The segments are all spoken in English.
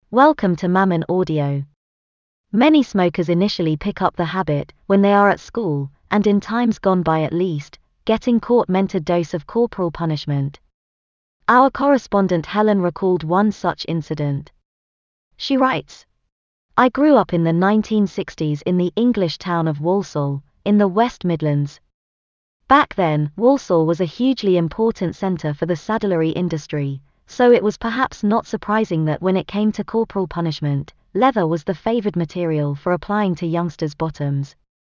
Welcome to Mammon Audio. Many smokers initially pick up the habit when they are at school, and in times gone by at least, getting caught meant a dose of corporal punishment. Our correspondent Helen recalled one such incident. She writes, "I grew up in the 1960s in the English town of Walsall, in the West Midlands. Back then, Walsall was a hugely important centre for the saddlery industry, so it was perhaps not surprising that when it came to corporal punishment, leather was the favoured material for applying to youngsters' bottoms.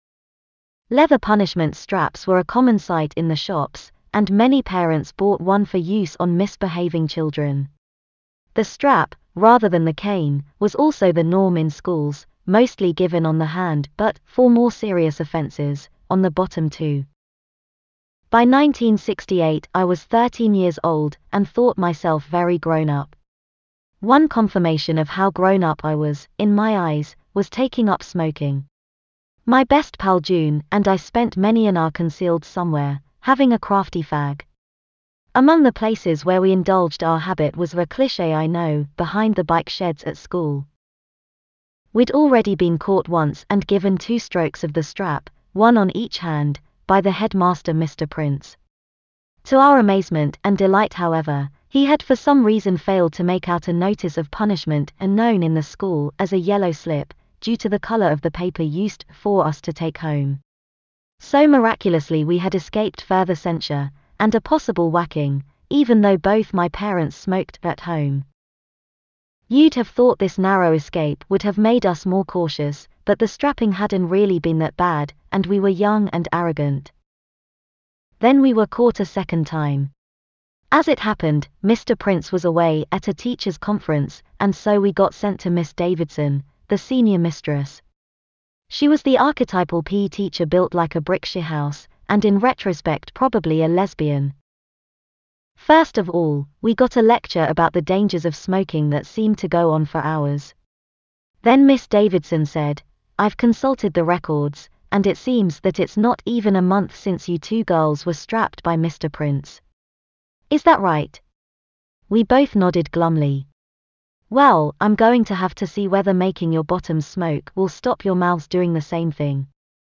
Leather punishment straps were a common sight in the shops, and many parents bought one for use on misbehaving children. The strap, rather than the cane, was also the norm in schools, mostly given on the hand but, for more serious offences, on the bottom too. By 1968 I was 13 years old and thought myself very grown up. One confirmation of how grown up I was, in my eyes, was taking up smoking. My best pal June and I spent many an hour concealed somewhere, having a crafty fag. Among the places where we indulged our habit was a cliché I know, behind the bike sheds at school. We'd already been caught once and given 2 strokes of the strap, one on each hand, by the headmaster Mr. Prince. To our amazement and delight however, he had for some reason failed to make out a notice of punishment and known in the school as a yellow slip, due to the colour of the paper used for us to take home. So miraculously we had escaped further censure, and a possible whacking, even though both my parents smoked at home. You'd have thought this narrow escape would have made us more cautious, but the strapping hadn't really been that bad, and we were young and arrogant. Then we were caught a second time. As it happened, Mr. Prince was away at a teachers' conference, and so we got sent to Miss Davidson, the senior mistress. She was the archetypal PE teacher built like a brick shithouse, and in retrospect probably a lesbian. First of all, we got a lecture about the dangers of smoking that seemed to go on for hours. Then Miss Davidson said, "I've consulted the records, and it seems that it's not even a month since you 2 girls were strapped by Mr. Prince. Is that right?" We both nodded glumly. "Well, I'm going to have to see whether making your bottoms smoke will stop your mouths doing the same thing."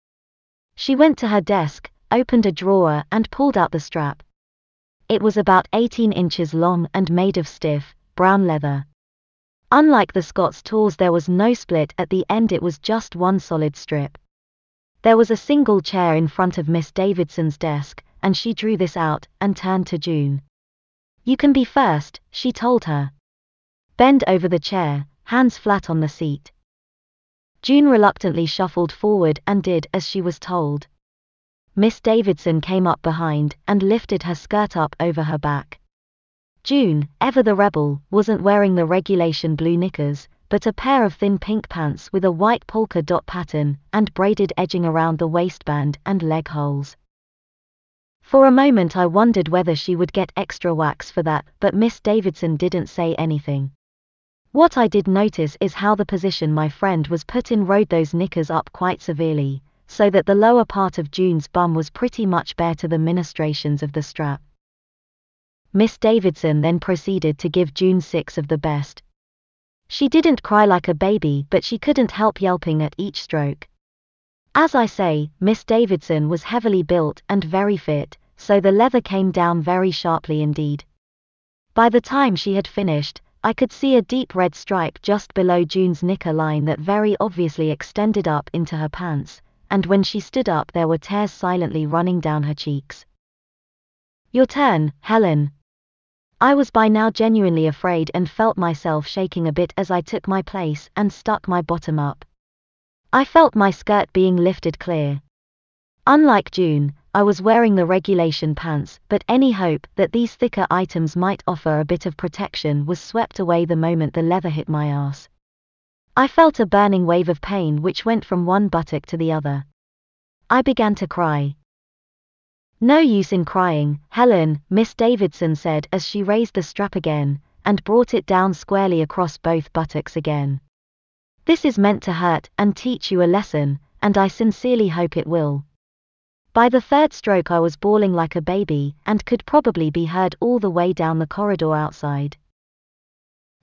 She went to her desk, opened a drawer and pulled out the strap. It was about 18 inches long and made of stiff, brown leather. Unlike the Scots Tours, there was no split at the end, it was just one solid strip. There was a single chair in front of Miss Davidson's desk, and she drew this out and turned to June. "You can be first," she told her. "Bend over the chair, hands flat on the seat." June reluctantly shuffled forward and did as she was told. Miss Davidson came up behind and lifted her skirt up over her back. June, ever the rebel, wasn't wearing the regulation blue knickers, but a pair of thin pink pants with a white polka dot pattern and braided edging around the waistband and leg holes. For a moment I wondered whether she would get extra wax for that, but Miss Davidson didn't say anything. What I did notice is how the position my friend was put in rode those knickers up quite severely, so that the lower part of June's bum was pretty much bare to the ministrations of the strap. Miss Davidson then proceeded to give June 6 of the best. She didn't cry like a baby, but she couldn't help yelping at each stroke. As I say, Miss Davidson was heavily built and very fit, so the leather came down very sharply indeed. By the time she had finished, I could see a deep red stripe just below June's knicker line that very obviously extended up into her pants, and when she stood up there were tears silently running down her cheeks. "Your turn, Helen." I was by now genuinely afraid and felt myself shaking a bit as I took my place and stuck my bottom up. I felt my skirt being lifted clear. Unlike June, I was wearing the regulation pants, but any hope that these thicker items might offer a bit of protection was swept away the moment the leather hit my ass. I felt a burning wave of pain which went from one buttock to the other. I began to cry. "No use in crying, Helen," Miss Davidson said as she raised the strap again, and brought it down squarely across both buttocks again. "This is meant to hurt and teach you a lesson, and I sincerely hope it will." By the 3rd stroke I was bawling like a baby and could probably be heard all the way down the corridor outside.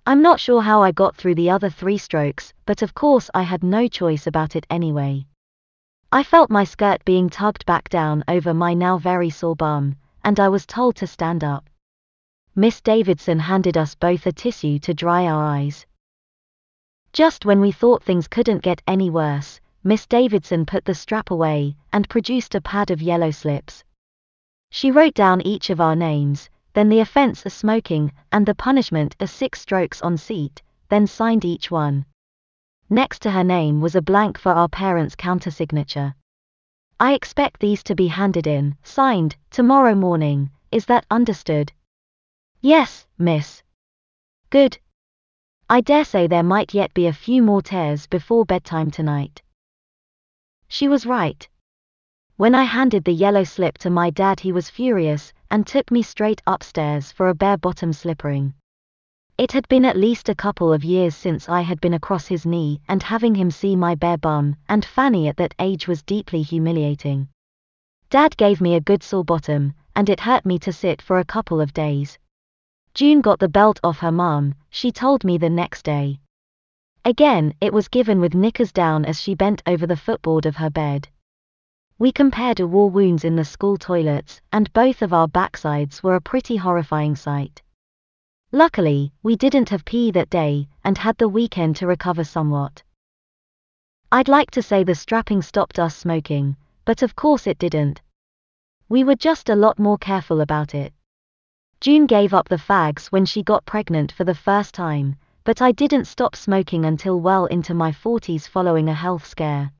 I'm not sure how I got through the other 3 strokes, but of course I had no choice about it anyway. I felt my skirt being tugged back down over my now very sore bum, and I was told to stand up. Miss Davidson handed us both a tissue to dry our eyes. Just when we thought things couldn't get any worse, Miss Davidson put the strap away and produced a pad of yellow slips. She wrote down each of our names, then the offense as smoking and the punishment as 6 strokes on seat, then signed each one. Next to her name was a blank for our parents' countersignature. I expect these to be handed in, signed, tomorrow morning, is that understood? Yes, miss. Good. I dare say there might yet be a few more tears before bedtime tonight. She was right. When I handed the yellow slip to my dad, he was furious and took me straight upstairs for a bare-bottom slippering. It had been at least a couple of years since I had been across his knee, and having him see my bare bum and fanny at that age was deeply humiliating. Dad gave me a good sore bottom, and it hurt me to sit for a couple of days. June got the belt off her mum, she told me the next day. Again, it was given with knickers down as she bent over the footboard of her bed. We compared war wounds in the school toilets, and both of our backsides were a pretty horrifying sight. Luckily, we didn't have PE that day, and had the weekend to recover somewhat. I'd like to say the strapping stopped us smoking, but of course it didn't. We were just a lot more careful about it. June gave up the fags when she got pregnant for the first time, but I didn't stop smoking until well into my 40s following a health scare.